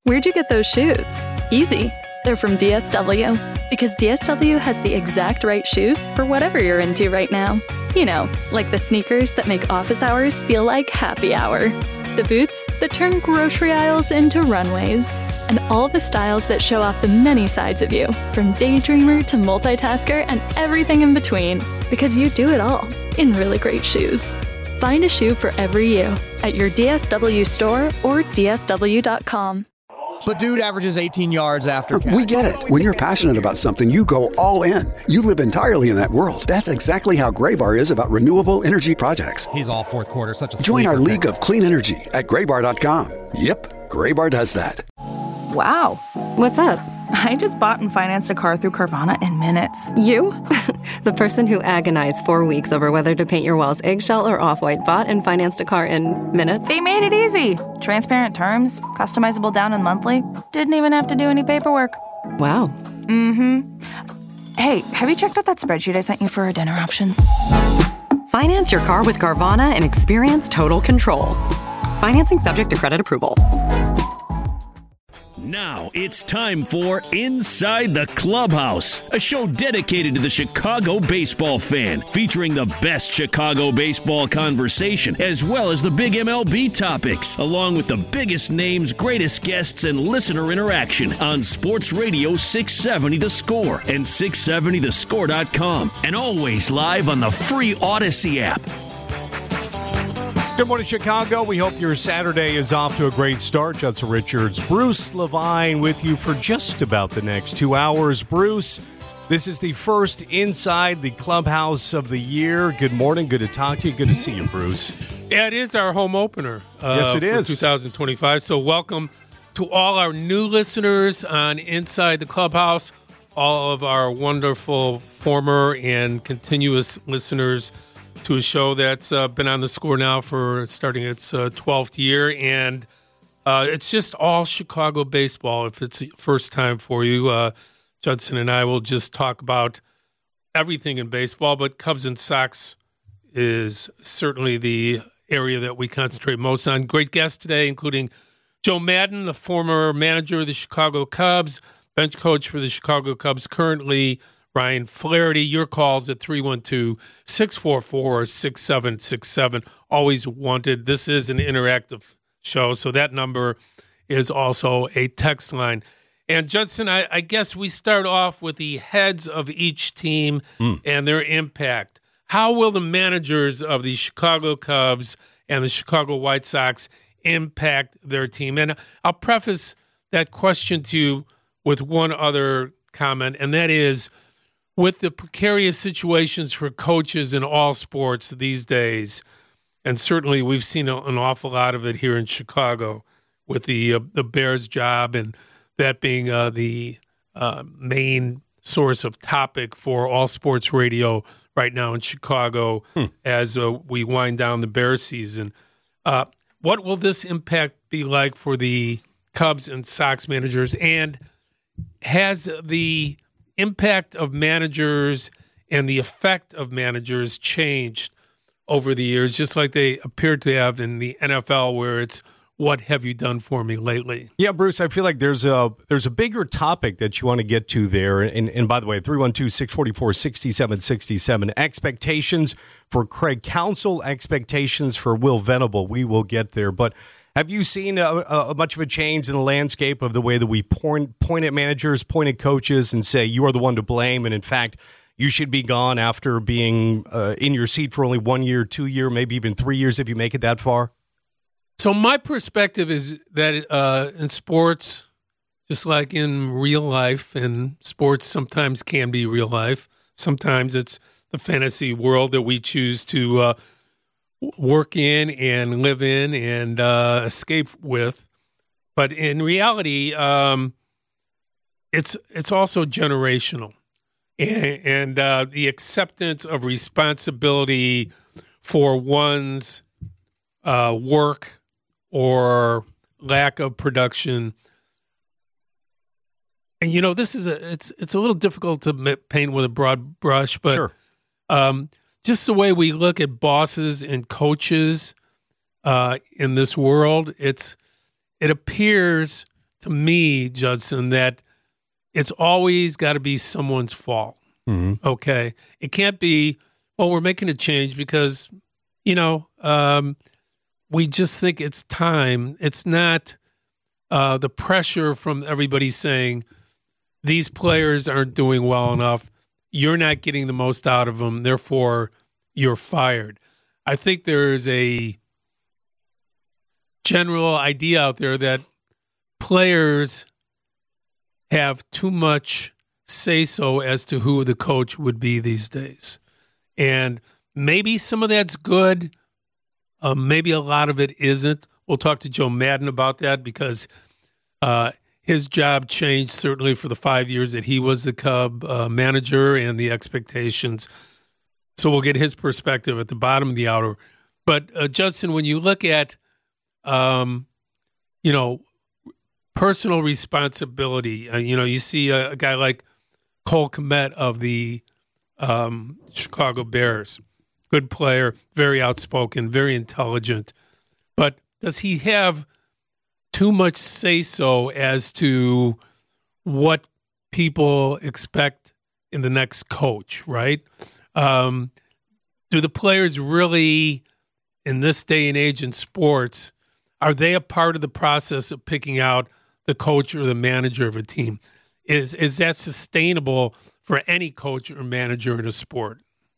Where'd you get those shoes? Easy. They're from DSW. Because DSW has the exact right shoes for whatever you're into right now. You know, like the sneakers that make office hours feel like happy hour. The boots that turn grocery aisles into runways. And all the styles that show off the many sides of you, from daydreamer to multitasker and everything in between. Because you do it all in really great shoes. Find a shoe for every you at your DSW store or DSW.com. But dude averages 18 yards after catch. We get it. When you're passionate about something, you go all in. You live entirely in that world. That's exactly how Graybar is about renewable energy projects. He's all fourth quarter, such a Join our sleeper league of clean energy at Graybar.com. Yep, Graybar does that. Wow. What's up? I just bought and financed a car through Carvana in minutes. You? The person who agonized 4 weeks over whether to paint your walls eggshell or off-white bought and financed a car in minutes? They made it easy. Transparent terms, customizable down and monthly. Didn't even have to do any paperwork. Wow. Mm-hmm. Hey, have you checked out that spreadsheet I sent you for our dinner options? Finance your car with Carvana and experience total control. Financing subject to credit approval. Now it's time for Inside the Clubhouse, a show dedicated to the Chicago baseball fan, featuring the best Chicago baseball conversation, as well as the big MLB topics, along with the biggest names, greatest guests, and listener interaction on Sports Radio 670 The Score and 670thescore.com, and always live on the free Odyssey app. Good morning, Chicago. We hope your Saturday is off to a great start. Judson Richards, Bruce Levine with you for just about the next 2 hours. Bruce, this is the first Inside the Clubhouse of the year. Good morning. Good to talk to you. Good to see you, Bruce. Yeah, it is our home opener. Yes, it is. 2025. So welcome to all our new listeners on Inside the Clubhouse, all of our wonderful former and continuous listeners to a show that's been on the Score now for starting its 12th year. And it's just all Chicago baseball. If it's the first time for you, Judson and I will just talk about everything in baseball, but Cubs and Sox is certainly the area that we concentrate most on. Great guests today, including Joe Maddon, the former manager of the Chicago Cubs, bench coach for the Chicago Cubs currently, Ryan Flaherty. Your calls at 312-644-6767. Always wanted. This is an interactive show, so that number is also a text line. And Judson, I guess we start off with the heads of each team and their impact. How will the managers of the Chicago Cubs and the Chicago White Sox impact their team? And I'll preface that question to you with one other comment, and that is, with the precarious situations for coaches in all sports these days, and certainly we've seen an awful lot of it here in Chicago with the Bears job, and that being the main source of topic for all sports radio right now in Chicago as we wind down the Bears season. What will this impact be like for the Cubs and Sox managers, and has the impact of managers and the effect of managers changed over the years, just like they appear to have in the NFL, where it's, what have you done for me lately? Yeah, Bruce, I feel like there's a bigger topic that you want to get to there. And by the way, 312-644-6767, expectations for Craig Counsell, expectations for Will Venable. We will get there. But have you seen a much of a change in the landscape of the way that we point at managers, point at coaches, and say you are the one to blame, and in fact, you should be gone after being in your seat for only 1 year, 2 year, maybe even 3 years if you make it that far? So my perspective is that in sports, just like in real life, and sports sometimes can be real life, sometimes it's the fantasy world that we choose to work in and live in and escape with. But in reality, it's also generational. And the acceptance of responsibility for one's work or lack of production. And, you know, this is it's a little difficult to paint with a broad brush, but sure. Just the way we look at bosses and coaches in this world, it appears to me, Judson, that it's always got to be someone's fault. Mm-hmm. Okay. It can't be, well, we're making a change because, we just think it's time. It's not the pressure from everybody saying these players aren't doing well enough. You're not getting the most out of them. Therefore, you're fired. I think there is a general idea out there that players have too much say-so as to who the coach would be these days. And maybe some of that's good. Maybe a lot of it isn't. We'll talk to Joe Madden about that because his job changed certainly for the 5 years that he was the Cub manager and the expectations. So we'll get his perspective at the bottom of the hour. But Judson, when you look at, personal responsibility, you see a guy like Cole Kmet of the Chicago Bears. Good player, very outspoken, very intelligent. But does he have too much say-so as to what people expect in the next coach, right? Do the players really, in this day and age in sports, are they a part of the process of picking out the coach or the manager of a team? Is that sustainable for any coach or manager in a sport?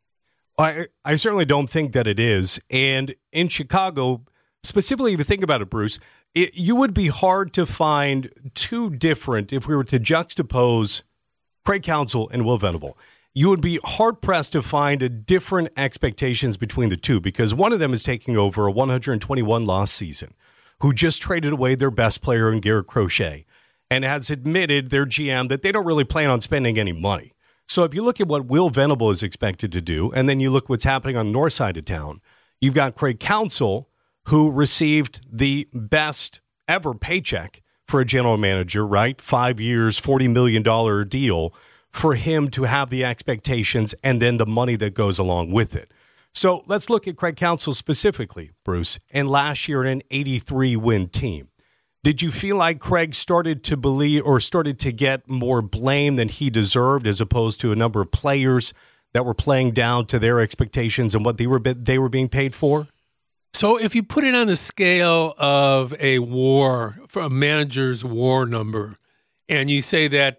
I certainly don't think that it is. And in Chicago, specifically, if you think about it, Bruce, you would be hard to find two different, if we were to juxtapose Craig Counsell and Will Venable, you would be hard-pressed to find different expectations between the two because one of them is taking over a 121-loss season, who just traded away their best player in Garrett Crochet and has admitted, their GM, that they don't really plan on spending any money. So if you look at what Will Venable is expected to do, and then you look what's happening on the north side of town, you've got Craig Counsell, who received the best ever paycheck for a general manager, right? 5 years, $40 million deal for him to have the expectations and then the money that goes along with it. So let's look at Craig Counsell specifically, Bruce, and last year an 83-win team. Did you feel like Craig started to believe or started to get more blame than he deserved as opposed to a number of players that were playing down to their expectations and what they were being paid for? So if you put it on the scale of a war, for a manager's war number, and you say that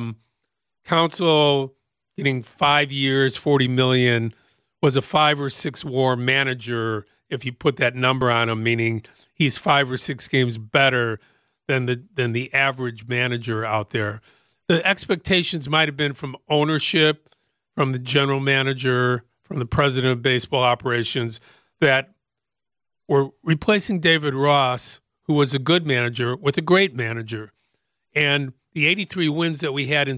Counsell getting 5 years, $40 million was a 5 or 6 war manager, if you put that number on him, meaning he's 5 or 6 games better than the average manager out there. The expectations might have been from ownership, from the general manager, from the president of baseball operations, that we're replacing David Ross, who was a good manager, with a great manager. And the 83 wins that we had in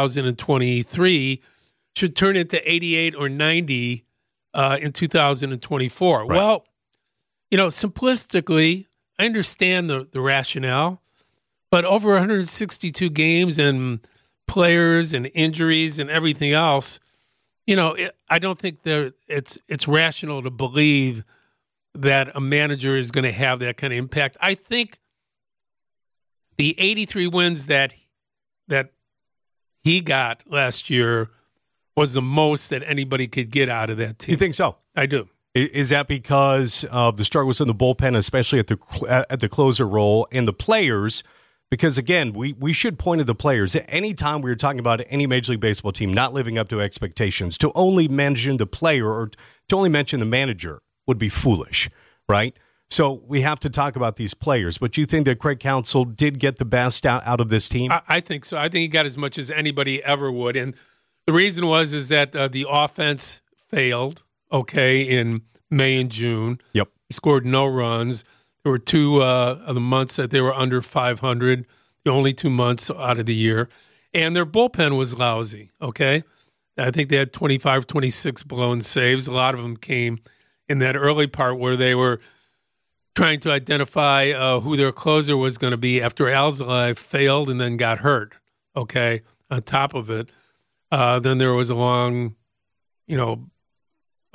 2023 should turn into 88 or 90 in 2024. Right. Well, simplistically, I understand the rationale, but over 162 games and players and injuries and everything else, I don't think it's rational to believe that a manager is going to have that kind of impact. I think the 83 wins that he got last year was the most that anybody could get out of that team. You think so? I do. Is that because of the struggles in the bullpen, especially at the closer role, and the players? Because, again, we should point to the players. Anytime we were talking about any Major League Baseball team not living up to expectations, to only mention the player or to only mention the manager would be foolish, right? So we have to talk about these players. But you think that Craig Counsell did get the best out of this team? I think so. I think he got as much as anybody ever would. And the reason is that the offense failed, in May and June. Yep. He scored no runs. There were 2 of the months that they were under 500, the only 2 months out of the year. And their bullpen was lousy, okay? I think they had 25, 26 blown saves. A lot of them came in that early part where they were trying to identify who their closer was going to be after Alzolay failed and then got hurt, okay, on top of it. Then there was a long,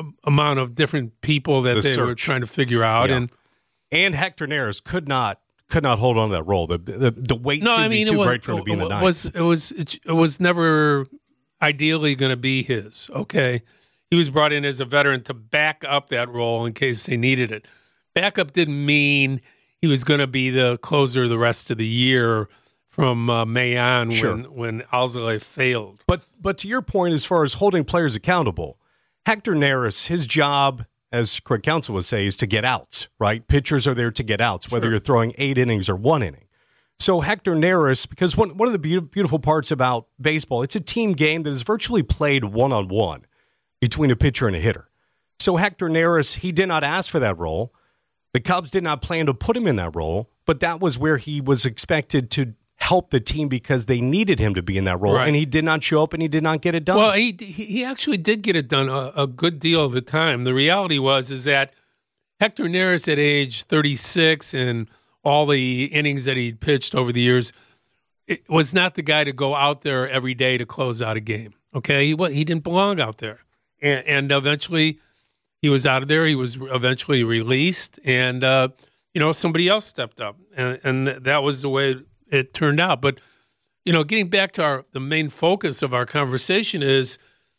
amount of different people that they were trying to figure out. Yeah. And Hector Neris could not could not hold on to that role. The weight seemed to be too great for him to be in the ninth. It was never ideally going to be his. Okay, he was brought in as a veteran to back up that role in case they needed it. Backup didn't mean he was going to be the closer the rest of the year from May on when Alzolay failed. But to your point, as far as holding players accountable, Hector Neris, his job, as Craig Counsell would say, is to get outs, right? Pitchers are there to get outs, whether you're throwing 8 innings or 1 inning. So Hector Neris, because one of the beautiful parts about baseball, it's a team game that is virtually played one-on-one between a pitcher and a hitter. So Hector Neris, he did not ask for that role. The Cubs did not plan to put him in that role, but that was where he was expected to help the team because they needed him to be in that role, and he did not show up and he did not get it done. Well, he actually did get it done a good deal of the time. The reality is that Hector Neris at age 36 and all the innings that he'd pitched over the years, it was not the guy to go out there every day to close out a game. Okay, he didn't belong out there, and eventually he was out of there. He was eventually released, and somebody else stepped up, and that was the way it turned out. But getting back to the main focus of our conversation is,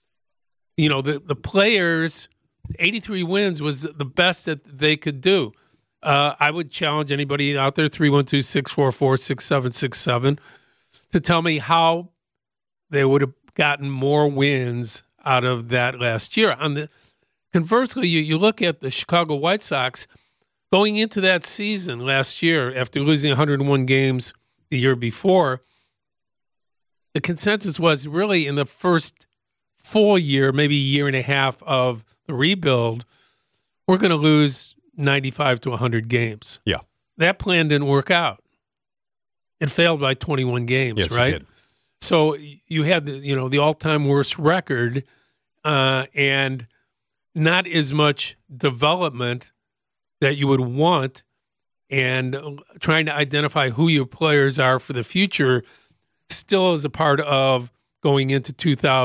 the players. 83 wins was the best that they could do. I would challenge anybody out there, 312-644-6767, to tell me how they would have gotten more wins out of that last year. Conversely, you look at the Chicago White Sox going into that season last year after losing 101 games the year before. The consensus was really in the first full year, maybe year and a half of the rebuild, we're going to lose 95 to 100 games. Yeah. That plan didn't work out. It failed by 21 games, right? It did. So you had the all-time worst record and not as much development that you would want, and trying to identify who your players are for the future still is a part of going into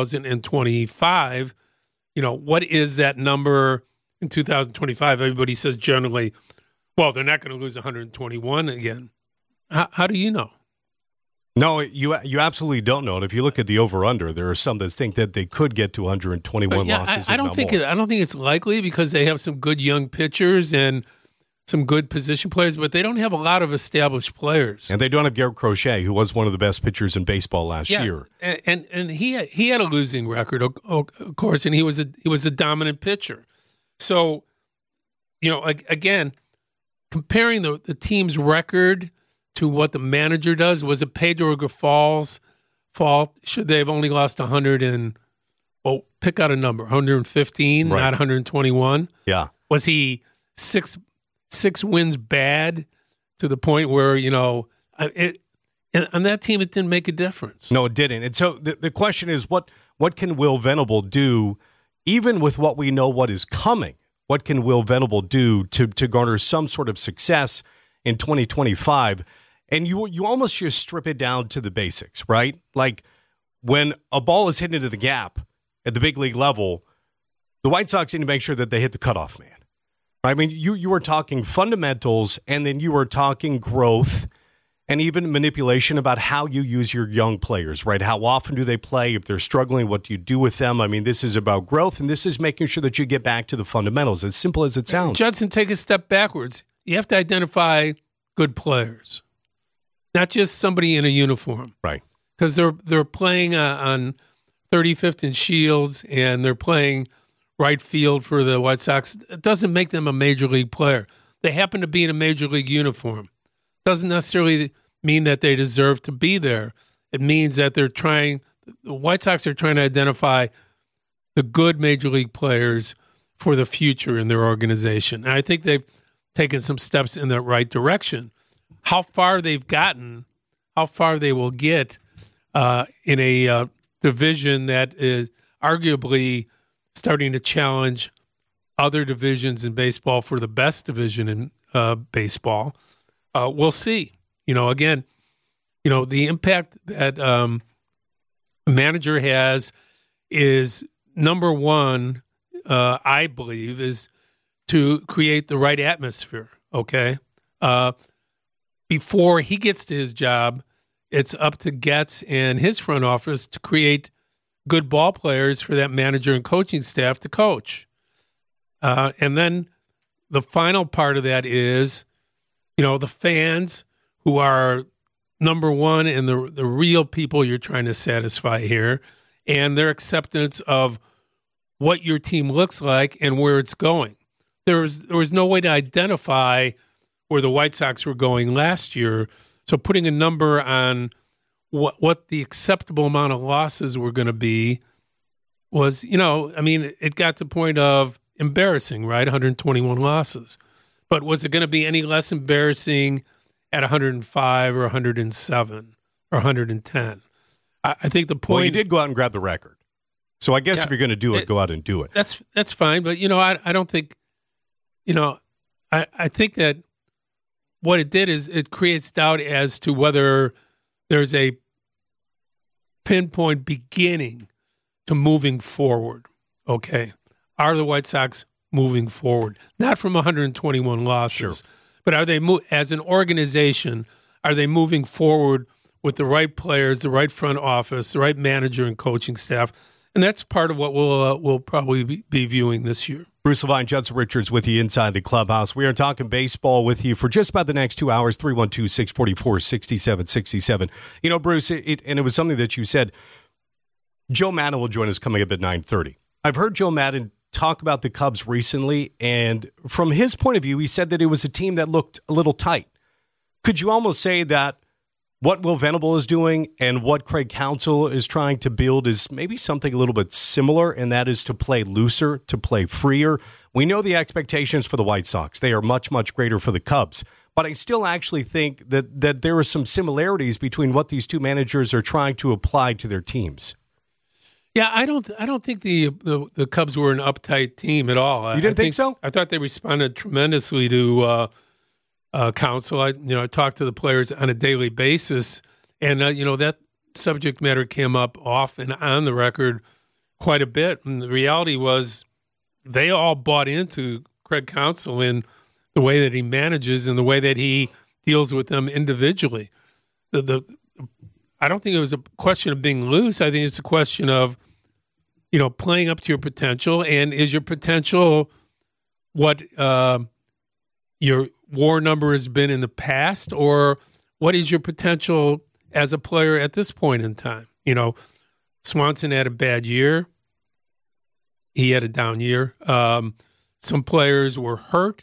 2025. What is that number in 2025? Everybody says generally, well, they're not going to lose 121 again. How do you know? No, you absolutely don't know. And if you look at the over/under, there are some that think that they could get to 121 losses. I don't think it's likely because they have some good young pitchers and some good position players, but they don't have a lot of established players. And they don't have Garrett Crochet, who was one of the best pitchers in baseball last year. And he had a losing record, of course, and he was a dominant pitcher. So, again, comparing the team's record to what the manager does, was it Pedro Grifal's fault? Should they have only lost 100 and, pick out a number, 115, not 121? Yeah. Was he six wins bad to the point where, on that team, it didn't make a difference? No, it didn't. And so the question is, what can Will Venable do, even with what we know what is coming? What can Will Venable do to garner some sort of success in 2025? And you almost just strip it down to the basics, right? Like when a ball is hit into the gap at the big league level, the White Sox need to make sure that they hit the cutoff man. I mean, you were talking fundamentals, and then you were talking growth and even manipulation about how you use your young players, right? How often do they play? If they're struggling, what do you do with them? I mean, this is about growth, and this is making sure that you get back to the fundamentals, as simple as it sounds. Judson, take a step backwards. You have to identify good players, not just somebody in a uniform. Right. Because they're playing on 35th and Shields, and they're playing right field for the White Sox. It doesn't make them a major league player. They happen to be in a major league uniform. Doesn't necessarily mean that they deserve to be there. It means that the White Sox are trying to identify the good major league players for the future in their organization. And I think they've taken some steps in the right direction. How far they've gotten, how far they will get in a division that is arguably starting to challenge other divisions in baseball for the best division in baseball. We'll see. Again, the impact that a manager has is, number one, I believe, is to create the right atmosphere, okay? before he gets to his job, it's up to Getz and his front office to create good ball players for that manager and coaching staff to coach. And then the final part of that is, the fans who are number one and the real people you're trying to satisfy here, and their acceptance of what your team looks like and where it's going. There was no way to identify where the White Sox were going last year. So putting a number on what the acceptable amount of losses were going to be was, it got to the point of embarrassing, right? 121 losses. But was it going to be any less embarrassing at 105 or 107 or 110? I think the point... Well, you did go out and grab the record. So I guess if you're going to do it, go out and do it. That's fine. But, I don't think, I think that what it did is it creates doubt as to whether there's a pinpoint beginning to moving forward. Okay. Are the White Sox moving forward? Not from 121 losses, but are they, as an organization, are they moving forward with the right players, the right front office, the right manager and coaching staff? And that's part of what we'll probably be viewing this year. Bruce Levine, Judson Richards with you inside the clubhouse. We are talking baseball with you for just about the next 2 hours, 312-644-6767. Bruce, and it was something that you said, Joe Maddon will join us coming up at 9:30. I've heard Joe Maddon talk about the Cubs recently, and from his point of view, he said that it was a team that looked a little tight. Could you almost say that what Will Venable is doing and what Craig Counsell is trying to build is maybe something a little bit similar, and that is to play looser, to play freer? We know the expectations for the White Sox. They are much, much greater for the Cubs. But I still actually think that there are some similarities between what these two managers are trying to apply to their teams. Yeah, I don't think the Cubs were an uptight team at all. You didn't think so? I thought they responded tremendously to Counsell. I talked to the players on a daily basis, and that subject matter came up off and on the record quite a bit. And the reality was, they all bought into Craig Counsell in the way that he manages and the way that he deals with them individually. I don't think it was a question of being loose. I think it's a question of playing up to your potential, and is your potential what your WAR number has been in the past, or what is your potential as a player at this point in time? Swanson had a bad year. He had a down year. Some players were hurt.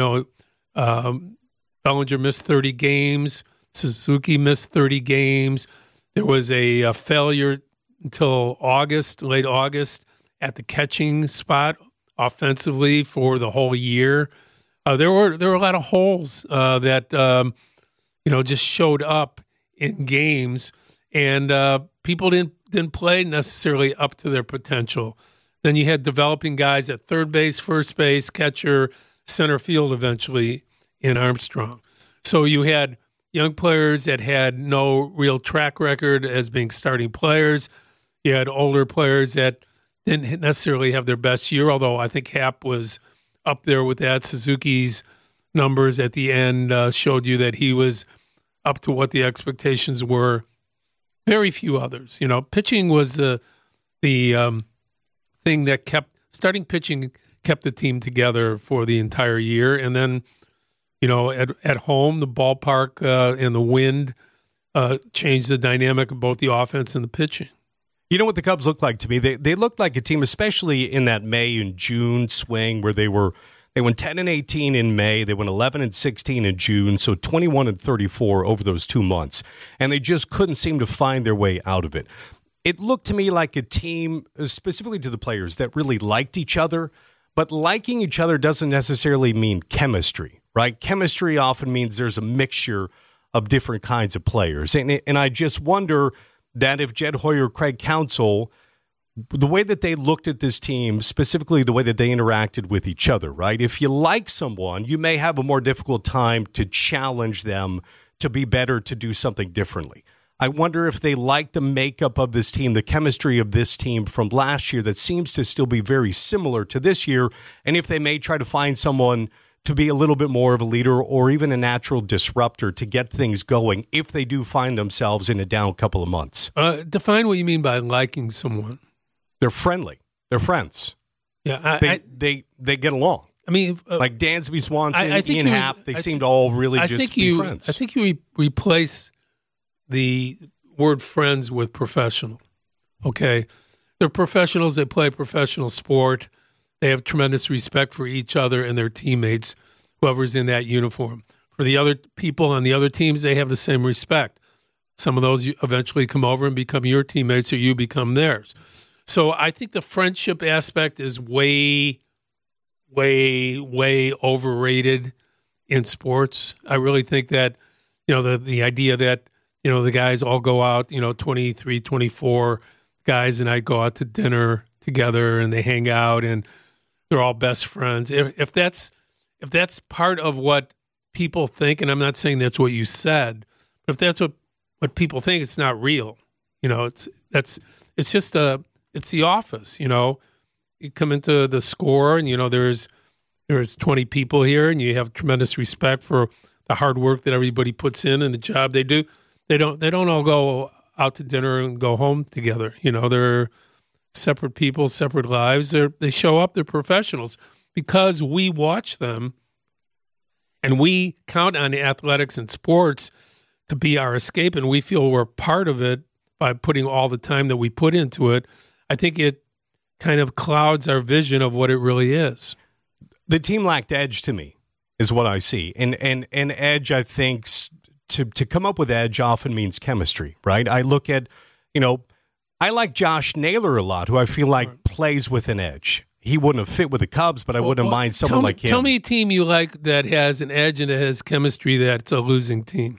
Bellinger missed 30 games. Suzuki missed 30 games. There was a failure until late August, at the catching spot offensively for the whole year. There were a lot of holes that just showed up in games, and people didn't play necessarily up to their potential. Then you had developing guys at third base, first base, catcher, center field eventually in Armstrong. So you had young players that had no real track record as being starting players. You had older players that didn't necessarily have their best year, although I think Happ was up there with that. Suzuki's numbers at the end showed you that he was up to what the expectations were. Very few others. Pitching was the thing that starting pitching kept the team together for the entire year. And then, at home, the ballpark and the wind changed the dynamic of both the offense and the pitching. You know what the Cubs looked like to me? They looked like a team, especially in that May and June swing, where they went 10-18 in May, they went 11-16 in June, so 21-34 over those 2 months, and they just couldn't seem to find their way out of it. It looked to me like a team, specifically to the players, that really liked each other, but liking each other doesn't necessarily mean chemistry, right? Chemistry often means there's a mixture of different kinds of players, and I just wonder that if Jed Hoyer, Craig Counsell, the way that they looked at this team, specifically the way that they interacted with each other, right? If you like someone, you may have a more difficult time to challenge them to be better, to do something differently. I wonder if they like the makeup of this team, the chemistry of this team from last year that seems to still be very similar to this year, and if they may try to find someone to be a little bit more of a leader or even a natural disruptor to get things going if they do find themselves in a down couple of months? Define what you mean by liking someone. They're friendly. They're friends. Yeah, they get along. I mean, like Dansby Swanson, Ian Happ, they seem to all really be friends. I think you replace the word friends with professional. Okay, they're professionals. They play professional sport. They have tremendous respect for each other and their teammates, whoever's in that uniform. For the other people on the other teams, they have the same respect. Some of those eventually come over and become your teammates, or you become theirs. So I think the friendship aspect is way, way, way overrated in sports. I really think that, the idea that, the guys all go out, 23, 24 guys, and I go out to dinner together and they hang out and they're all best friends. If that's part of what people think, and I'm not saying that's what you said, but if that's what people think, it's not real. It's just the office. You come into the Score and there's 20 people here, and you have tremendous respect for the hard work that everybody puts in and the job they do. They don't all go out to dinner and go home together. They're separate people, separate lives. They show up, they're professionals because we watch them and we count on athletics and sports to be our escape, and we feel we're part of it by putting all the time that we put into it. I think it kind of clouds our vision of what it really is. The team lacked edge to me is what I see. And edge, I think, to come up with edge often means chemistry, right? I look at, I like Josh Naylor a lot, who I feel like plays with an edge. He wouldn't have fit with the Cubs, but I wouldn't mind someone like him. Tell me a team you like that has an edge and that has chemistry that's a losing team.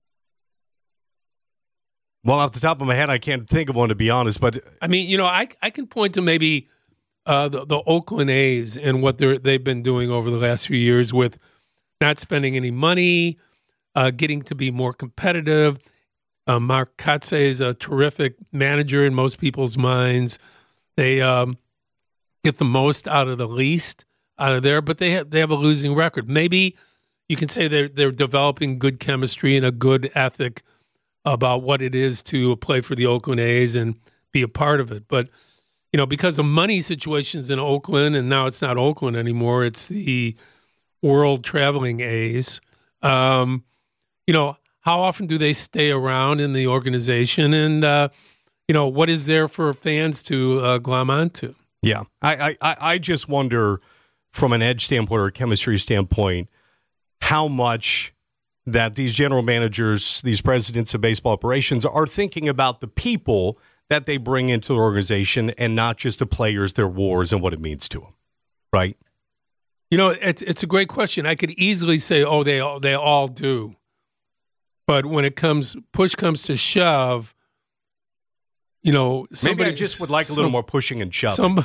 Well, off the top of my head, I can't think of one, to be honest. But I mean, I can point to maybe the Oakland A's and what they've been doing over the last few years with not spending any money, getting to be more competitive. Mark Kotsay is a terrific manager in most people's minds. They get the most out of the least out of there, but they have a losing record. Maybe you can say they're developing good chemistry and a good ethic about what it is to play for the Oakland A's and be a part of it. But, because of money situations in Oakland, and now it's not Oakland anymore, it's the World Traveling A's, how often do they stay around in the organization? And, what is there for fans to glom onto? Yeah. I just wonder from an edge standpoint or a chemistry standpoint, how much that these general managers, these presidents of baseball operations are thinking about the people that they bring into the organization and not just the players, their wars, and what it means to them, right? It's a great question. I could easily say, they all do. But when push comes to shove, maybe I just would like a little more pushing and shoving.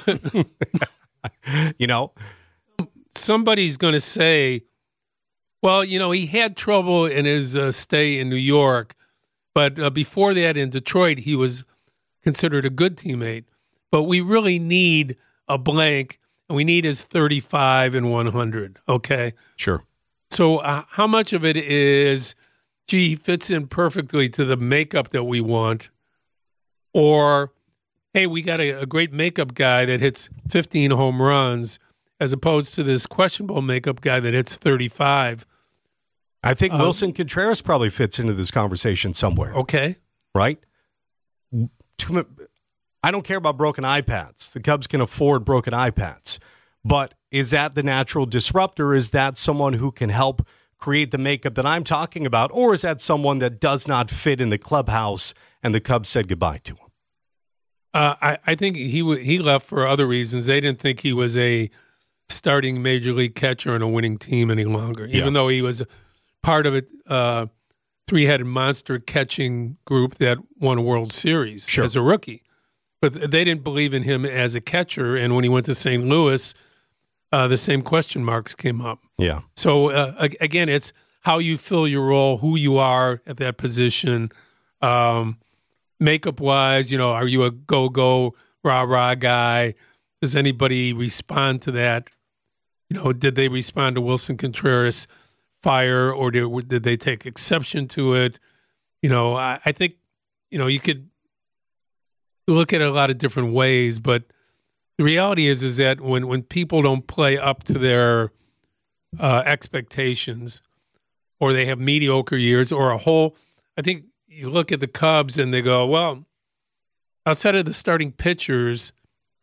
Somebody's going to say, well, he had trouble in his stay in New York, but before that in Detroit, he was considered a good teammate. But we really need a blank, and we need his 35 and 100, okay? Sure. So how much of it is, he fits in perfectly to the makeup that we want, or, hey, we got a great makeup guy that hits 15 home runs, as opposed to this questionable makeup guy that hits 35. I think Wilson Contreras probably fits into this conversation somewhere. Okay. Right? I don't care about broken iPads. The Cubs can afford broken iPads. But is that the natural disruptor? Is that someone who can help create the makeup that I'm talking about? Or is that someone that does not fit in the clubhouse and the Cubs said goodbye to him? I think he left for other reasons. They didn't think he was a starting major league catcher on a winning team any longer, even though he was part of a three-headed monster catching group that won a World Series as a rookie. But they didn't believe in him as a catcher, and when he went to St. Louis, the same question marks came up. Yeah. So, again, it's how you fill your role, who you are at that position. Makeup-wise, are you a go-go, rah-rah guy? Does anybody respond to that? did they respond to Wilson Contreras' fire, or did they take exception to it? I think, you could look at it a lot of different ways, but the reality is that when people don't play up to their expectations, or they have mediocre years, or I think you look at the Cubs and they go, well, outside of the starting pitchers,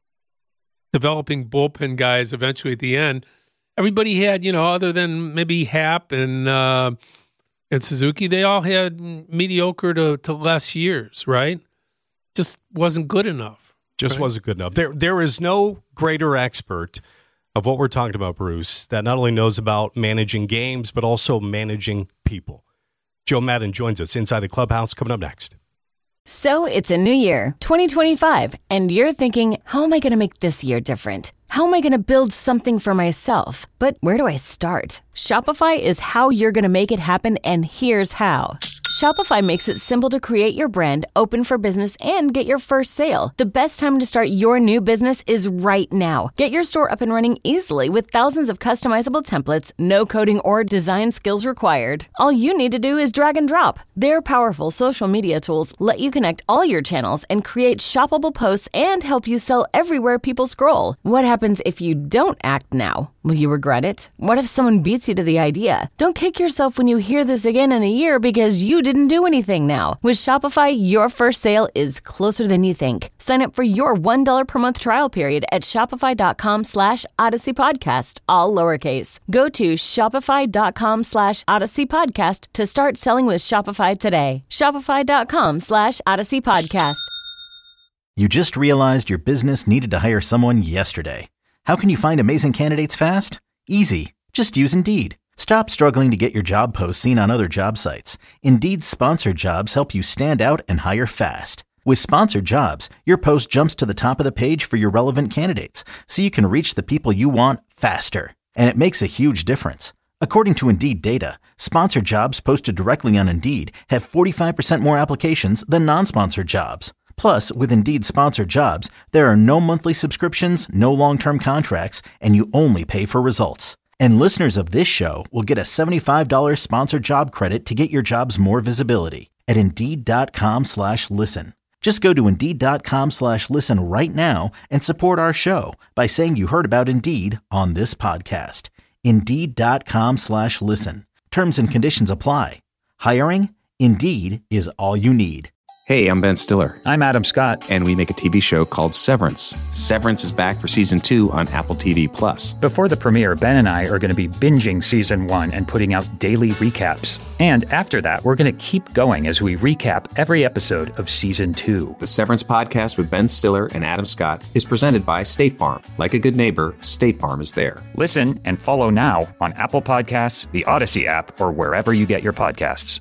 developing bullpen guys eventually at the end, everybody had, other than maybe Happ and Suzuki, they all had mediocre to less years, right? Just wasn't good enough. Wasn't good enough. There is no greater expert of what we're talking about, Bruce, that not only knows about managing games, but also managing people. Joe Madden joins us inside the clubhouse, coming up next. So it's a new year, 2025, and you're thinking, how am I going to make this year different? How am I going to build something for myself? But where do I start? Shopify is how you're going to make it happen, and here's how. Shopify makes it simple to create your brand, open for business, and get your first sale. The best time to start your new business is right now. Get your store up and running easily with thousands of customizable templates, no coding or design skills required. All you need to do is drag and drop. Their powerful social media tools let you connect all your channels and create shoppable posts and help you sell everywhere people scroll. What happens if you don't act now? Will you regret it? What if someone beats you to the idea? Don't kick yourself when you hear this again in a year because you didn't do anything now. With Shopify, your first sale is closer than you think. Sign up for your $1 per month trial period at shopify.com/Odyssey Podcast, all lowercase. Go to shopify.com/Odyssey Podcast to start selling with Shopify today. Shopify.com/Odyssey Podcast. You just realized your business needed to hire someone yesterday. How can you find amazing candidates fast? Easy. Just use Indeed. Stop struggling to get your job posts seen on other job sites. Indeed's sponsored jobs help you stand out and hire fast. With sponsored jobs, your post jumps to the top of the page for your relevant candidates, so you can reach the people you want faster. And it makes a huge difference. According to Indeed data, sponsored jobs posted directly on Indeed have 45% more applications than non-sponsored jobs. Plus, with Indeed sponsored jobs, there are no monthly subscriptions, no long-term contracts, and you only pay for results. And listeners of this show will get a $75 sponsored job credit to get your jobs more visibility at Indeed.com/listen. Just go to Indeed.com/listen right now and support our show by saying you heard about Indeed on this podcast. Indeed.com/listen. Terms and conditions apply. Hiring? Indeed is all you need. Hey, I'm Ben Stiller. I'm Adam Scott. And we make a TV show called Severance. Severance is back for Season 2 on Apple TV+. Before the premiere, Ben and I are going to be binging Season 1 and putting out daily recaps. And after that, we're going to keep going as we recap every episode of Season 2. The Severance podcast with Ben Stiller and Adam Scott is presented by State Farm. Like a good neighbor, State Farm is there. Listen and follow now on Apple Podcasts, the Odyssey app, or wherever you get your podcasts.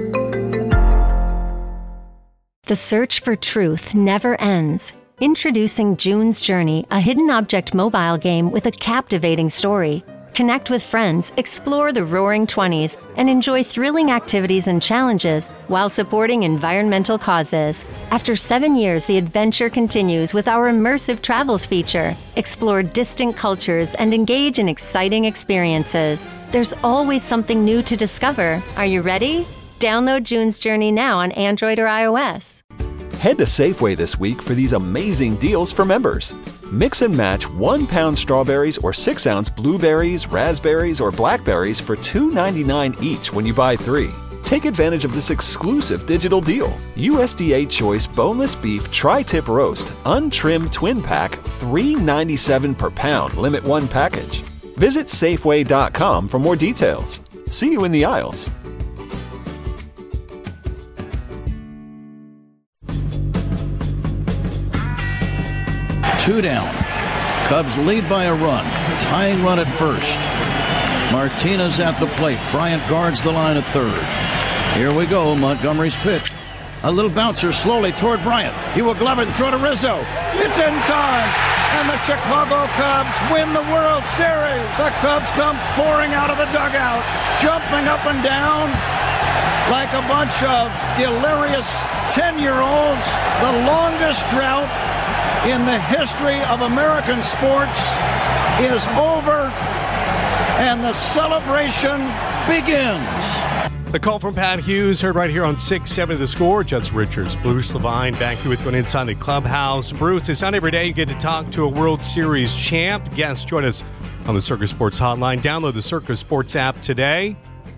The search for truth never ends. Introducing June's Journey, a hidden object mobile game with a captivating story. Connect with friends, explore the Roaring 20s, and enjoy thrilling activities and challenges while supporting environmental causes. After 7 years, the adventure continues with our immersive travels feature. Explore distant cultures and engage in exciting experiences. There's always something new to discover. Are you ready? Download June's Journey now on Android or iOS. Head to Safeway this week for these amazing deals for members. Mix and match 1 pound strawberries or 6 ounce blueberries, raspberries, or blackberries for $2.99 each when you buy 3. Take advantage of this exclusive digital deal. USDA Choice Boneless Beef Tri-Tip Roast, Untrimmed Twin Pack, $3.97 per pound, limit 1 package. Visit Safeway.com for more details. See you in the aisles. Two down. Cubs lead by a run. Tying run at first. Martinez at the plate. Bryant guards the line at third. Here we go. Montgomery's pitch. A little bouncer slowly toward Bryant. He will glove it and throw to Rizzo. It's in time. And the Chicago Cubs win the World Series. The Cubs come pouring out of the dugout, jumping up and down like a bunch of delirious 10-year-olds. The longest drought in the history of American sports is over, and the celebration begins. The call from Pat Hughes, heard right here on 6-7 The Score. Judge Richards, Bruce Levine, back here with you inside the clubhouse. Bruce, it's not every day you get to talk to a World Series champ. Guests, join us on the Circus Sports Hotline. Download the Circus Sports app today.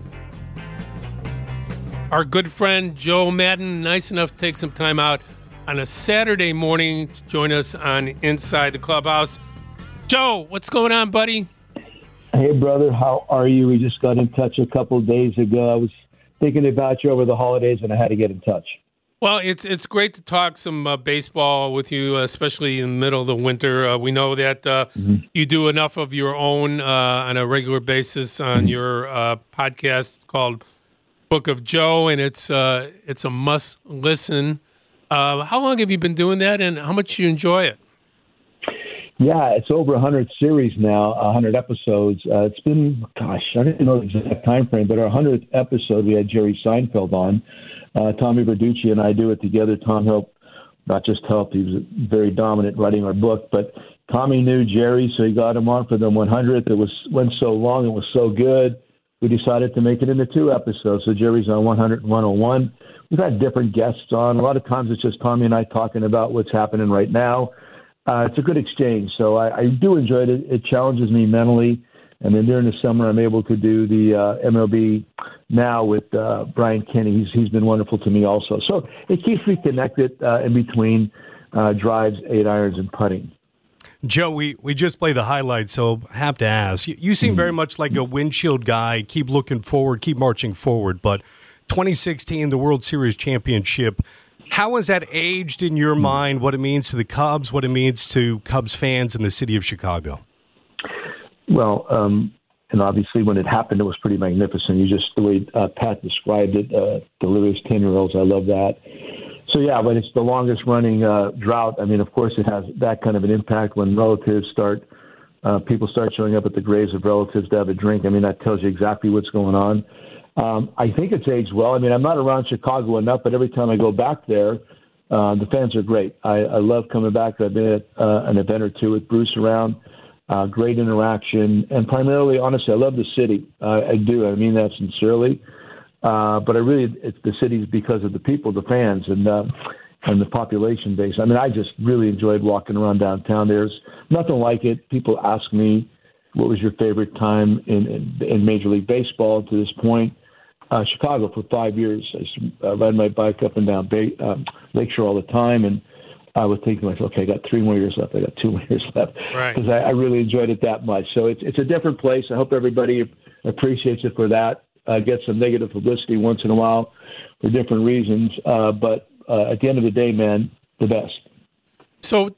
Our good friend Joe Madden, nice enough to take some time out on a Saturday morning to join us on Inside the Clubhouse. Joe, what's going on, buddy? Hey, brother, how are you? We just got in touch a couple of days ago. I was thinking about you over the holidays, and I had to get in touch. Well, it's great to talk some baseball with you, especially in the middle of the winter. We know that you do enough of your own on a regular basis on your podcast called Book of Joe, and it's a must listen. How long have you been doing that, and how much do you enjoy it? Yeah, it's over 100 series now, 100 episodes. It's been, I didn't know the exact time frame, but our 100th episode, we had Jerry Seinfeld on. Tommy Verducci and I do it together. Tom helped, not just helped, he was very dominant writing our book, but Tommy knew Jerry, so he got him on for the 100th. It went so long, it was so good, we decided to make it into 2 episodes. So Jerry's on 100 and 101. We've had different guests on. A lot of times it's just Tommy and I talking about what's happening right now. It's a good exchange, so I do enjoy it. It challenges me mentally, and then during the summer I'm able to do the MLB Now with Brian Kenny. He's been wonderful to me also. So it keeps me connected in between drives, 8 irons, and putting. Joe, we just play the highlights, so I have to ask. You seem very much like a windshield guy. Keep looking forward, keep marching forward, but 2016, the World Series championship, how has that aged in your mind, what it means to the Cubs, what it means to Cubs fans in the city of Chicago? Well, and obviously when it happened, it was pretty magnificent. The way Pat described it, delirious 10-year-olds, I love that. So, yeah, but it's the longest-running drought. I mean, of course, it has that kind of an impact when people start showing up at the graves of relatives to have a drink. I mean, that tells you exactly what's going on. I think it's aged well. I mean, I'm not around Chicago enough, but every time I go back there, the fans are great. I love coming back. I've been at an event or two with Bruce around. Great interaction. And primarily, honestly, I love the city. I do. I mean that sincerely. But it's the city because of the people, the fans, and the population base. I mean, I just really enjoyed walking around downtown. There's nothing like it. People ask me, what was your favorite time in Major League Baseball to this point? Chicago for 5 years. I used to ride my bike up and down Lakeshore all the time, and I would think to myself, okay, I got 3 more years left. I got 2 more years left. Right. Because I really enjoyed it that much. So it's a different place. I hope everybody appreciates it for that. Get some negative publicity once in a while for different reasons. But at the end of the day, man, the best. So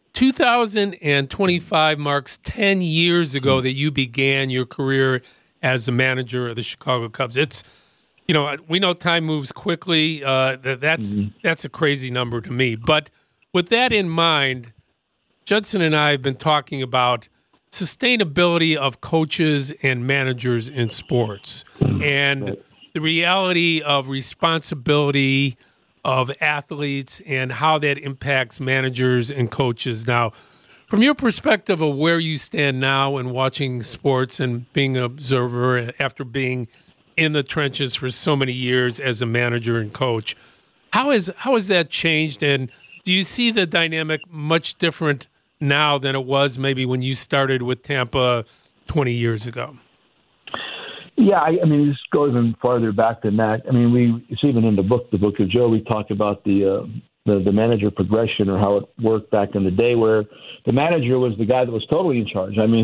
2025 marks 10 years ago that you began your career as a manager of the Chicago Cubs. It's, we know time moves quickly. That's a crazy number to me. But with that in mind, Judson and I have been talking about sustainability of coaches and managers in sports and the reality of responsibility of athletes and how that impacts managers and coaches. Now, from your perspective of where you stand now and watching sports and being an observer after being in the trenches for so many years as a manager and coach, how has that changed? And do you see the dynamic much different now than it was maybe when you started with Tampa 20 years ago? Yeah, I mean, this goes even farther back than that. I mean, it's even in the book of Joe, we talk about the manager progression or how it worked back in the day where the manager was the guy that was totally in charge. I mean,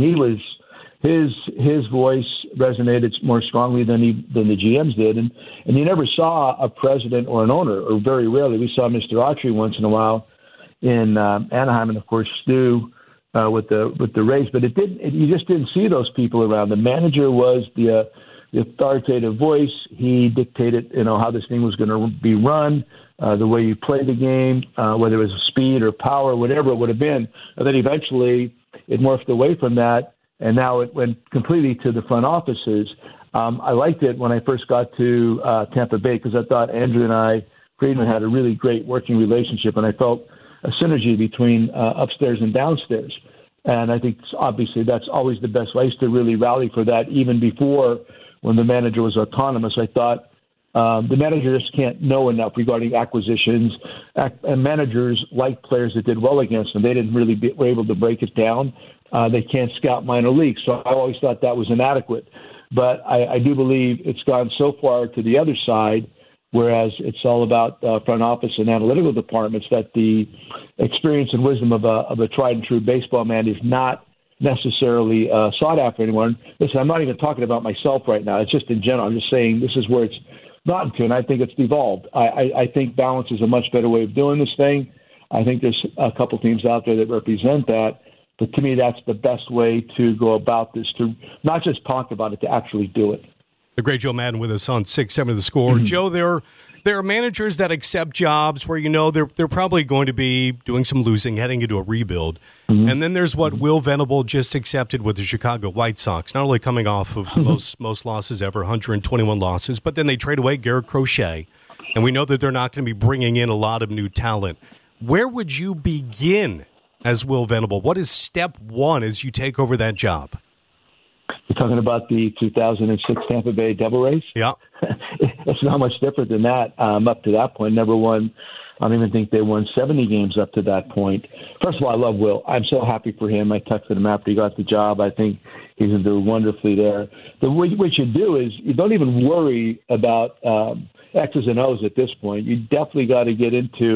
his voice resonated more strongly than the GMs did. And you never saw a president or an owner, or very rarely. We saw Mr. Autry once in a while in Anaheim, and of course Stu with the Rays. But you just didn't see those people around. The manager was the authoritative voice. He dictated, how this thing was going to be run, the way you play the game, whether it was speed or power, whatever it would have been. And then eventually it morphed away from that, and now it went completely to the front offices. I liked it when I first got to Tampa Bay because I thought Andrew and Friedman had a really great working relationship, and I felt a synergy between upstairs and downstairs. And I think obviously that's always the best way. I used to really rally for that even before when the manager was autonomous. I thought the manager just can't know enough regarding acquisitions. And managers like players that did well against them. They didn't really were able to break it down. They can't scout minor leagues. So I always thought that was inadequate. But I do believe it's gone so far to the other side, whereas it's all about front office and analytical departments, that the experience and wisdom of a tried and true baseball man is not necessarily sought after anyone. Listen, I'm not even talking about myself right now. It's just in general. I'm just saying this is where it's gotten to, and I think it's devolved. I think balance is a much better way of doing this thing. I think there's a couple teams out there that represent that. But to me, that's the best way to go about this, to not just talk about it, to actually do it. The great Joe Madden with us on 6-7 of the Score. Mm-hmm. Joe, there are managers that accept jobs where, they're probably going to be doing some losing, heading into a rebuild. Mm-hmm. And then there's what Will Venable just accepted with the Chicago White Sox, not only coming off of the most losses ever, 121 losses, but then they trade away Garrett Crochet. And we know that they're not going to be bringing in a lot of new talent. Where would you begin as Will Venable? What is step one as you take over that job? You're talking about the 2006 Tampa Bay Devil Rays? Yeah. It's not much different than that. Up to that point, never won. I don't even think they won 70 games up to that point. First of all, I love Will. I'm so happy for him. I texted him after he got the job. I think he's going to do wonderfully there. What you do is you don't even worry about X's and O's at this point. You definitely got to get into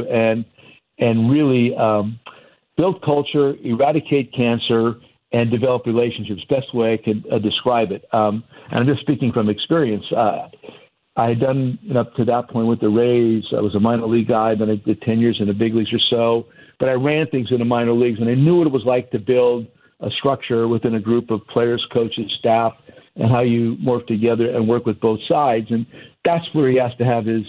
and really build culture, eradicate cancer, and develop relationships. Best way I could describe it. And I'm just speaking from experience. I had done up to that point with the Rays. I was a minor league guy, then I did 10 years in the big leagues or so. But I ran things in the minor leagues, and I knew what it was like to build a structure within a group of players, coaches, staff, and how you work together and work with both sides. And that's where he has to have his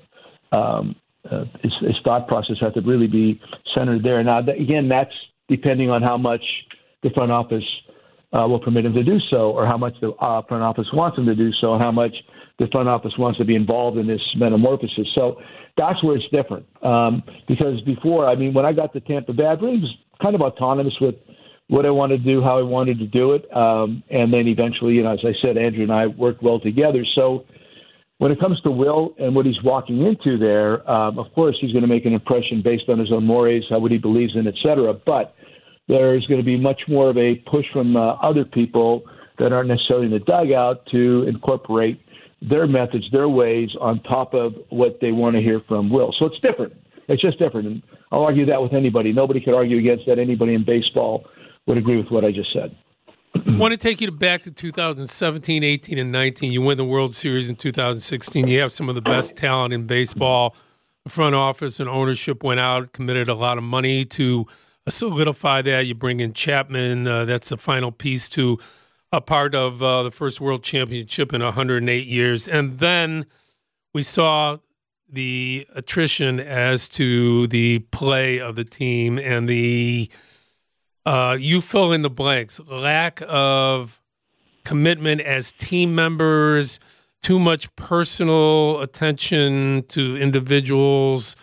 thought process has to really be centered there. Now, again, that's depending on how much the front office will permit him to do so, or how much the front office wants him to do so, and how much the front office wants to be involved in this metamorphosis. So that's where it's different. Because before, when I got to Tampa Bay, I really was kind of autonomous with what I wanted to do, how I wanted to do it. And then eventually, as I said, Andrew and I worked well together. So when it comes to Will and what he's walking into there, of course, he's going to make an impression based on his own mores, what he believes in, et cetera. But there's going to be much more of a push from other people that aren't necessarily in the dugout to incorporate their methods, their ways on top of what they want to hear from Will. So it's different. It's just different. And I'll argue that with anybody. Nobody could argue against that. Anybody in baseball would agree with what I just said. I want to take you back to 2017, 18, and 19. You win the World Series in 2016. You have some of the best talent in baseball. The front office and ownership went out, committed a lot of money to solidify that. You bring in Chapman. That's the final piece to a part of the first World Championship in 108 years. And then we saw the attrition as to the play of the team and the you fill in the blanks. Lack of commitment as team members, too much personal attention to individuals,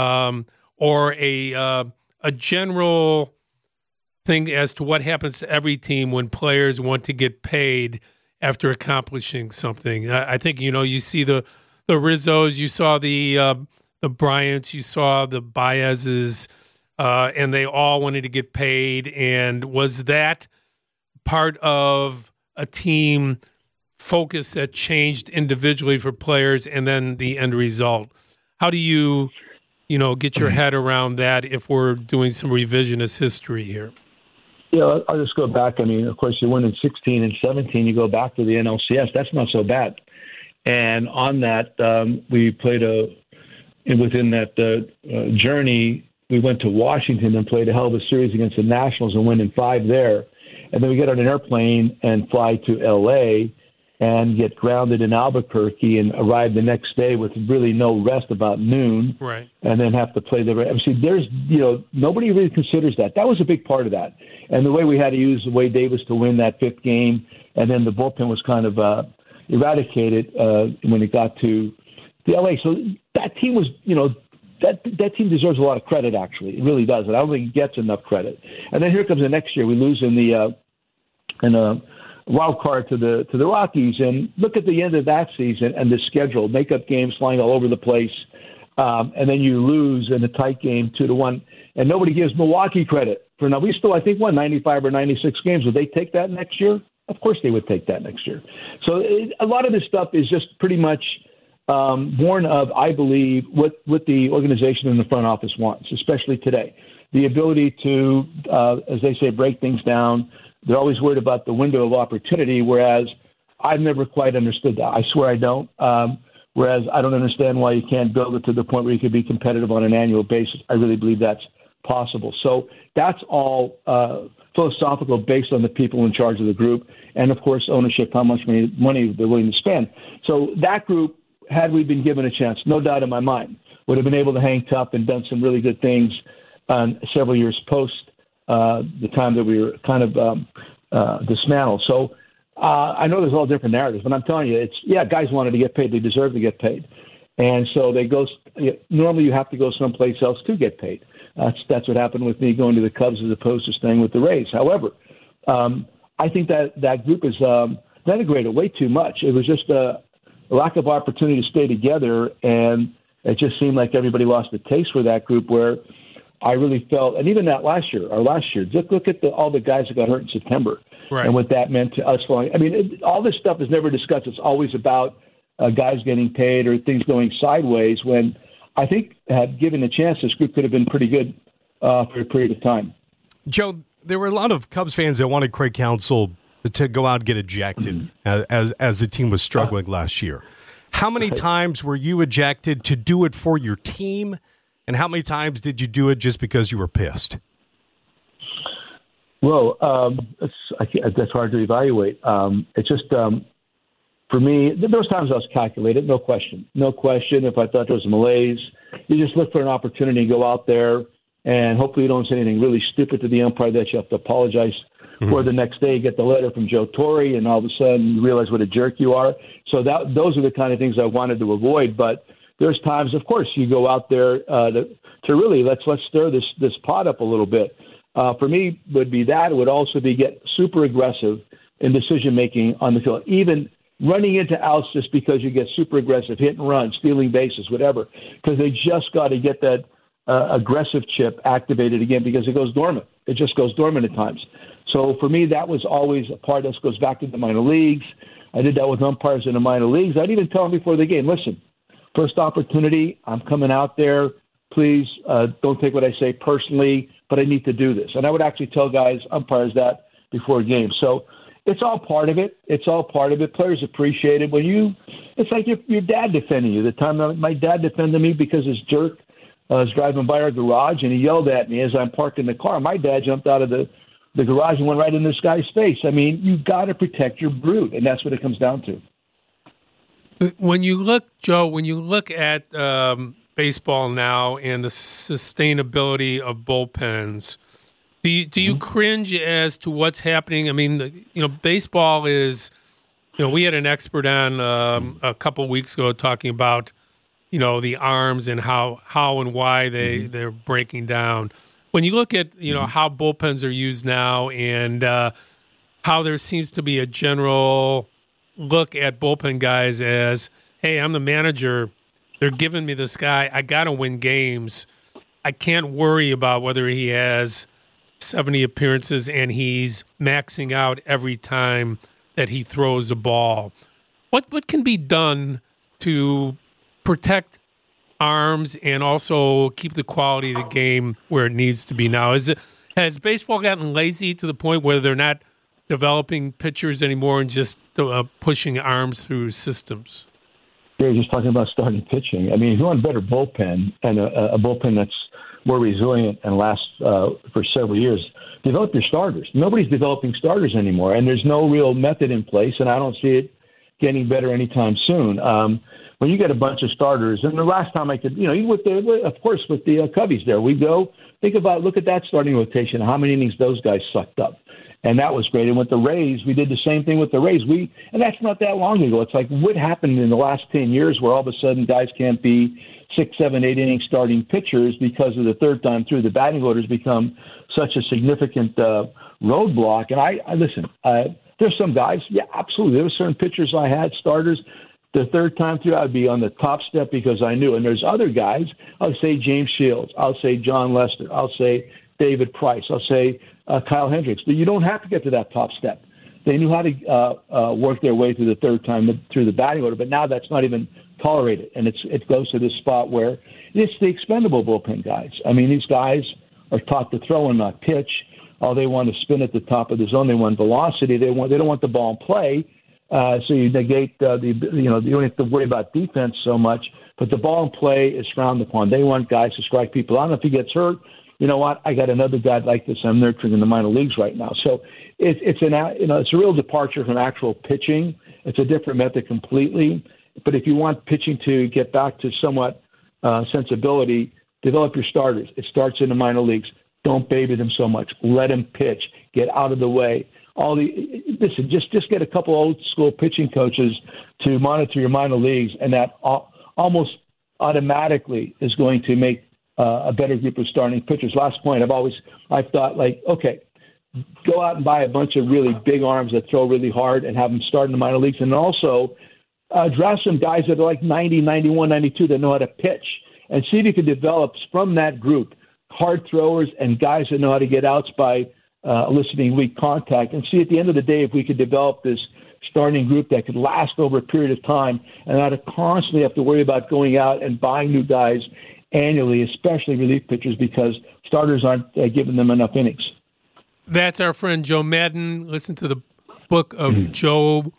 or a general thing as to what happens to every team when players want to get paid after accomplishing something. I think, you see the Rizzos, you saw the Bryants, you saw the Baez's, and they all wanted to get paid. And was that part of a team focus that changed individually for players and then the end result? How do you get your head around that if we're doing some revisionist history here? Yeah, I'll just go back. Of course, you win in 16 and 17. You go back to the NLCS. That's not so bad. And on that, we played within that journey, we went to Washington and played a hell of a series against the Nationals and win in 5 there. And then we get on an airplane and fly to L.A. and get grounded in Albuquerque and arrive the next day with really no rest about noon. Right. And then have to play there's, nobody really considers that. That was a big part of that. And the way we had to use Wade Davis to win that 5th game, and then the bullpen was kind of eradicated when it got to the L.A. So that team was, that team deserves a lot of credit, actually. It really does. And I don't think it gets enough credit. And then here comes the next year. We lose in a wild card to the Rockies. And look at the end of that season and the schedule. Makeup games flying all over the place. And then you lose in a tight game 2-1. And nobody gives Milwaukee credit. Now, we still, I think, won 95 or 96 games. Would they take that next year? Of course they would take that next year. So a lot of this stuff is just pretty much born of, I believe, what the organization in the front office wants, especially today. The ability to, as they say, break things down. They're always worried about the window of opportunity, whereas I've never quite understood that. I swear I don't. Whereas I don't understand why you can't build it to the point where you could be competitive on an annual basis. I really believe that's possible. So that's all philosophical based on the people in charge of the group and, of course, ownership, how much money they're willing to spend. So that group, had we been given a chance, no doubt in my mind, would have been able to hang tough and done some really good things several years post the time that we were kind of dismantled. So I know there's all different narratives, but I'm telling you, guys wanted to get paid. They deserve to get paid. And so they go. Normally you have to go someplace else to get paid. That's what happened with me going to the Cubs as opposed to staying with the Rays. However, I think that group is denigrated way too much. It was just a lack of opportunity to stay together, and it just seemed like everybody lost the taste for that group, where I really felt, and even that last year, just look at all the guys that got hurt in September, right, and what that meant to us falling. I mean, all this stuff is never discussed. It's always about guys getting paid or things going sideways, when I think, had given a chance, this group could have been pretty good for a period of time. Joe, there were a lot of Cubs fans that wanted Craig Counsell to go out and get ejected as the team was struggling last year. How many times were you ejected to do it for your team, and how many times did you do it just because you were pissed? Well, that's hard to evaluate. It's just, for me, there was times I was calculated, no question. No question. If I thought there was a malaise, you just look for an opportunity to go out there, and hopefully you don't say anything really stupid to the umpire that you have to apologize for the next day. You get the letter from Joe Torre, and all of a sudden you realize what a jerk you are. So those are the kind of things I wanted to avoid. But there's times, of course, you go out there to really let's stir this pot up a little bit. For me, would be that. It would also be get super aggressive in decision making on the field, even running into outs just because you get super aggressive, hit and run, stealing bases, whatever, because they just got to get that aggressive chip activated again, because it goes dormant. It just goes dormant at times. So for me, that was always a part that goes back to the minor leagues. I did that with umpires in the minor leagues. I'd even tell them before the game, listen, first opportunity, I'm coming out there. Please don't take what I say personally, but I need to do this. And I would actually tell umpires that before a game. So it's all part of it. Players appreciate it. It's like your dad defending you. The time my dad defended me because his jerk was driving by our garage, and he yelled at me as I'm parked in the car. My dad jumped out of the garage and went right in this guy's face. I mean, you got to protect your brood, and that's what it comes down to. When you look, Joe, at baseball now and the sustainability of bullpens, do you cringe as to what's happening? I mean, baseball is, we had an expert on a couple of weeks ago talking about, the arms and how and why they're breaking down. When you look at, how bullpens are used now and how there seems to be a general look at bullpen guys as, hey, I'm the manager. They're giving me this guy. I got to win games. I can't worry about whether he has 70 appearances and he's maxing out every time that he throws a ball. What can be done to protect arms and also keep the quality of the game where it needs to be now? Has baseball gotten lazy to the point where they're not developing pitchers anymore and just pushing arms through systems? You're just talking about starting pitching. I mean, if you want a better bullpen and a bullpen that's more resilient and lasts for several years, develop your starters. Nobody's developing starters anymore, and there's no real method in place, and I don't see it getting better anytime soon. When you get a bunch of starters, and the last time I could, with the Cubbies there, we go, look at that starting rotation, how many innings those guys sucked up. And that was great. And with the Rays, we did the same thing with the Rays. And that's not that long ago. It's like what happened in the last 10 years where all of a sudden guys can't be 6, 7, 8 inning starting pitchers because of the third time through. The batting orders become such a significant roadblock. And I listen, there's some guys, yeah, absolutely. There were certain pitchers I had, starters. The third time through, I'd be on the top step because I knew. And there's other guys, I'll say James Shields, I'll say John Lester, I'll say David Price, I'll say Kyle Hendricks. But you don't have to get to that top step. They knew how to work their way through the third time through the batting order, but now that's not even tolerated. And it goes to this spot where it's the expendable bullpen guys. I mean, these guys are taught to throw and not pitch. Oh, they want to spin at the top of the zone. They want velocity. They don't want the ball in play. So you negate you don't have to worry about defense so much. But the ball in play is frowned upon. They want guys to strike people out. If he gets hurt, you know what? I got another guy like this I'm nurturing in the minor leagues right now. So it's a real departure from actual pitching. It's a different method completely. But if you want pitching to get back to somewhat sensibility, develop your starters. It starts in the minor leagues. Don't baby them so much. Let them pitch. Get out of the way. Listen, just get a couple old school pitching coaches to monitor your minor leagues, and that almost automatically is going to make a better group of starting pitchers. Last point, I've thought like, okay, go out and buy a bunch of really big arms that throw really hard and have them start in the minor leagues, and also draft some guys that are like 90, 91, 92 that know how to pitch, and see if you can develop from that group hard throwers and guys that know how to get outs by eliciting weak contact, and see at the end of the day if we could develop this starting group that could last over a period of time and not to constantly have to worry about going out and buying new guys annually, especially relief pitchers, because starters aren't giving them enough innings. That's our friend Joe Madden. Listen to the Book of Joe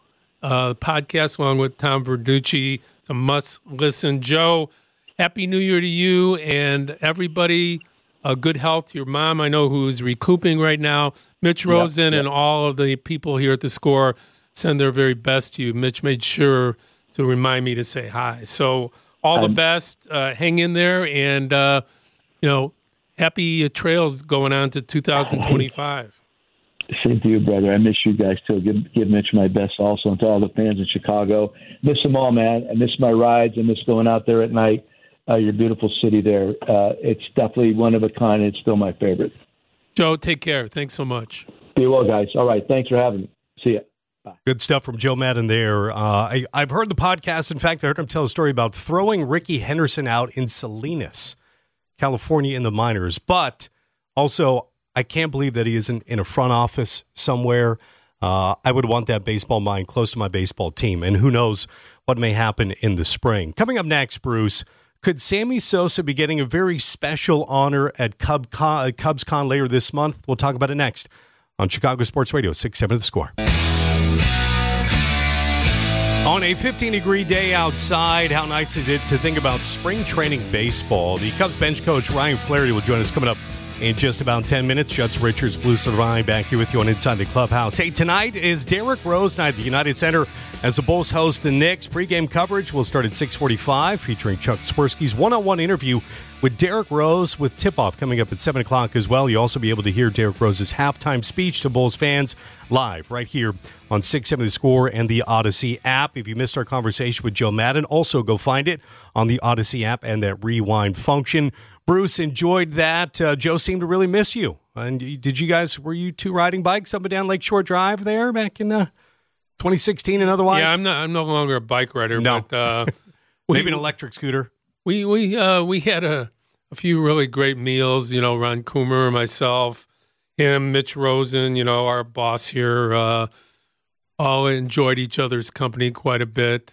podcast along with Tom Verducci. It's a must-listen. Joe, Happy New Year to you and everybody. Good health to your mom, I know, who's recouping right now. Mitch Rosen and all of the people here at The Score send their very best to you. Mitch made sure to remind me to say hi. So all the best. Hang in there, and happy trails going on to 2025. Same to you, brother. I miss you guys too. Give Mitch my best also, and to all the fans in Chicago. Miss them all, man. I miss my rides. I miss going out there at night. Your beautiful city there. It's definitely one of a kind. It's still my favorite. Joe, take care. Thanks so much. Be well, guys. All right. Thanks for having me. See ya. Bye. Good stuff from Joe Madden there. I've heard the podcast. In fact, I heard him tell a story about throwing Ricky Henderson out in Salinas, California in the minors. But also, I can't believe that he isn't in a front office somewhere. I would want that baseball mind close to my baseball team. And who knows what may happen in the spring. Coming up next, Bruce, could Sammy Sosa be getting a very special honor at CubsCon later this month? We'll talk about it next on Chicago Sports Radio, 670 The Score. On a 15-degree day outside, how nice is it to think about spring training baseball? The Cubs bench coach Ryan Flaherty will join us coming up in just about 10 minutes. Judge Richards, Blue Surviving, back here with you on Inside the Clubhouse. Hey, tonight is Derrick Rose night at the United Center as the Bulls host the Knicks. Pre-game coverage will start at 6:45, featuring Chuck Swirsky's one-on-one interview with Derrick Rose, with tip-off coming up at 7 o'clock as well. You'll also be able to hear Derrick Rose's halftime speech to Bulls fans live right here on 670 The Score and the Odyssey app. If you missed our conversation with Joe Madden, also go find it on the Odyssey app and that rewind function. Bruce, enjoyed that. Joe seemed to really miss you. And were you two riding bikes up and down Lakeshore Drive there back in 2016 and otherwise? Yeah, I'm no longer a bike rider. No. But, maybe an electric scooter. We had a few really great meals, Ron Coomer, myself, him, Mitch Rosen, our boss here, all enjoyed each other's company quite a bit.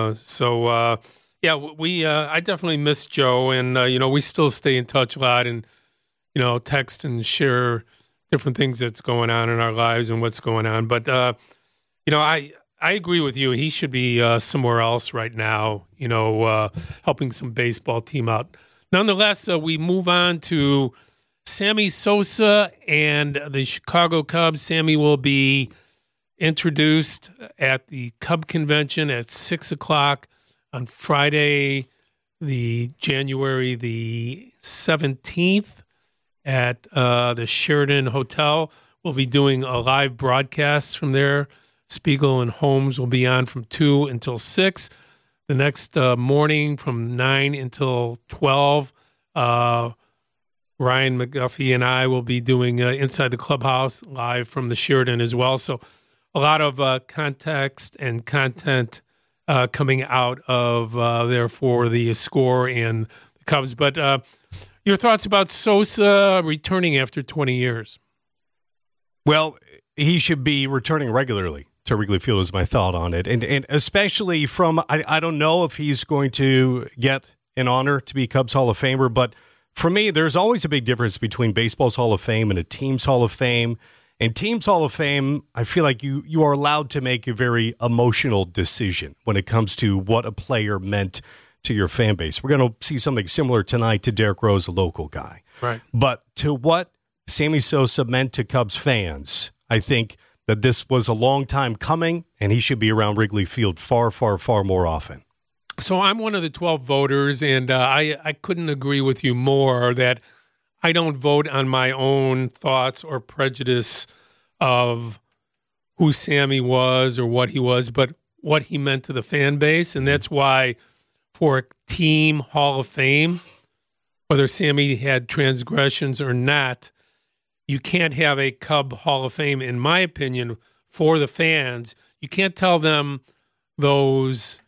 I definitely miss Joe, and we still stay in touch a lot, and text and share different things that's going on in our lives and what's going on. But I agree with you. He should be somewhere else right now, helping some baseball team out. Nonetheless, we move on to Sammy Sosa and the Chicago Cubs. Sammy will be introduced at the Cub Convention at 6 o'clock on Friday, January the 17th at the Sheraton Hotel. will be doing a live broadcast from there. Spiegel and Holmes will be on from 2 until 6. The next morning from 9 until 12, Ryan McGuffey and I will be doing Inside the Clubhouse live from the Sheridan as well. So a lot of context and content coming out of there for the Score and the Cubs. But your thoughts about Sosa returning after 20 years? Well, he should be returning regularly to Wrigley Field is my thought on it. And especially from, I don't know if he's going to get an honor to be Cubs Hall of Famer, but for me, there's always a big difference between baseball's Hall of Fame and a team's Hall of Fame. And team's Hall of Fame, I feel like you are allowed to make a very emotional decision when it comes to what a player meant to your fan base. We're going to see something similar tonight to Derrick Rose, a local guy. Right. But to what Sammy Sosa meant to Cubs fans, I think that this was a long time coming, and he should be around Wrigley Field far, far, far more often. So I'm one of the 12 voters, and I couldn't agree with you more that I don't vote on my own thoughts or prejudice of who Sammy was or what he was, but what he meant to the fan base. And that's why for a team Hall of Fame, whether Sammy had transgressions or not, you can't have a Cub Hall of Fame, in my opinion, for the fans. You can't tell them those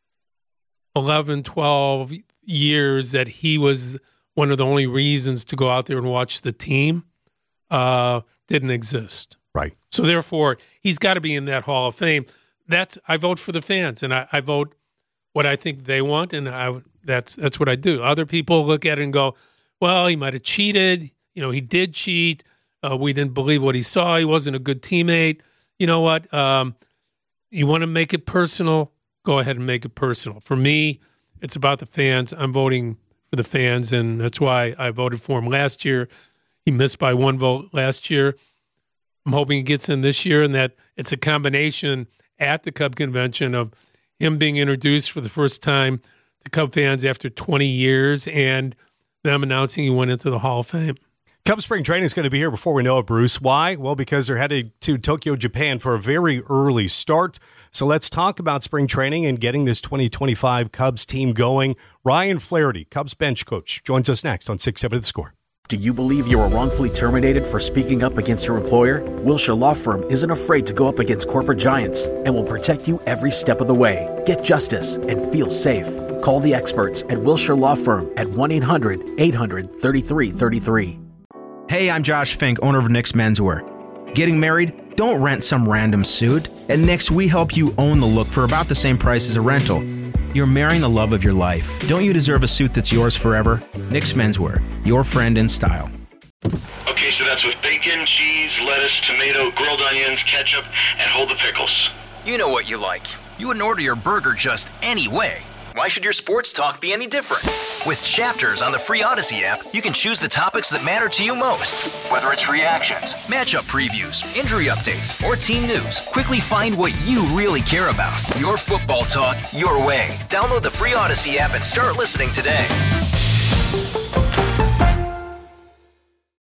11, 12 years that he was one of the only reasons to go out there and watch the team didn't exist. Right. So therefore, he's got to be in that Hall of Fame. I vote for the fans, and I vote what I think they want, and that's what I do. Other people look at it and go, well, he might have cheated. He did cheat. We didn't believe what he saw. He wasn't a good teammate. You know what? You want to make it personal? Go ahead and make it personal. For me, it's about the fans. I'm voting for the fans, and that's why I voted for him last year. He missed by one vote last year. I'm hoping he gets in this year, and that it's a combination at the Cub convention of him being introduced for the first time to Cub fans after 20 years and them announcing he went into the Hall of Fame. Cubs spring training is going to be here before we know it, Bruce. Why? Well, because they're headed to Tokyo, Japan for a very early start. So let's talk about spring training and getting this 2025 Cubs team going. Ryan Flaherty, Cubs bench coach, joins us next on 6-7 The Score. Do you believe you were wrongfully terminated for speaking up against your employer? Wilshire Law Firm isn't afraid to go up against corporate giants and will protect you every step of the way. Get justice and feel safe. Call the experts at Wilshire Law Firm at 1-800-800-3333. Hey, I'm Josh Fink, owner of Nick's Menswear. Getting married? Don't rent some random suit. At Nick's, we help you own the look for about the same price as a rental. You're marrying the love of your life. Don't you deserve a suit that's yours forever? Nick's Menswear, your friend in style. Okay, so that's with bacon, cheese, lettuce, tomato, grilled onions, ketchup, and hold the pickles. You know what you like. You wouldn't order your burger just any way. Why should your sports talk be any different? With Chapters on the free Odyssey app, you can choose the topics that matter to you most. Whether it's reactions, matchup previews, injury updates, or team news, quickly find what you really care about. Your football talk, your way. Download the free Odyssey app and start listening today.